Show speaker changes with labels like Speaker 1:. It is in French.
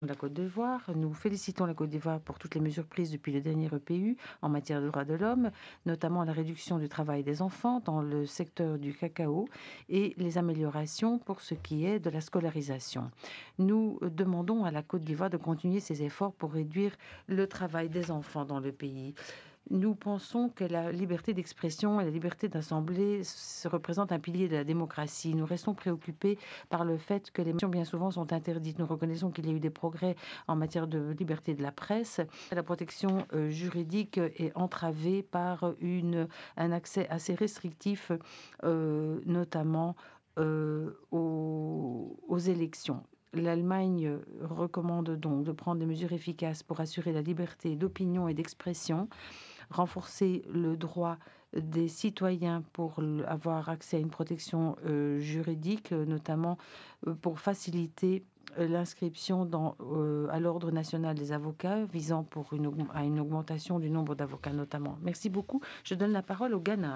Speaker 1: de la Côte d'Ivoire. Nous félicitons la Côte d'Ivoire pour toutes les mesures prises depuis le dernier EPU en matière de droits de l'homme, notamment la réduction du travail des enfants dans le secteur du cacao et les améliorations pour ce qui est de la scolarisation. Nous demandons à la Côte d'Ivoire de continuer ses efforts pour réduire le travail des enfants dans le pays. Nous pensons que la liberté d'expression et la liberté d'assembler se représentent un pilier de la démocratie. Nous restons préoccupés par le fait que les médias bien souvent sont interdites. Nous reconnaissons qu'il y a eu des progrès en matière de liberté de la presse. La protection juridique est entravée par un accès assez restrictif, notamment aux élections. L'Allemagne recommande donc de prendre des mesures efficaces pour assurer la liberté d'opinion et d'expression, renforcer le droit des citoyens pour avoir accès à une protection juridique, notamment pour faciliter l'inscription à l'Ordre national des avocats, visant à une augmentation du nombre d'avocats notamment. Merci beaucoup. Je donne la parole au Ghana.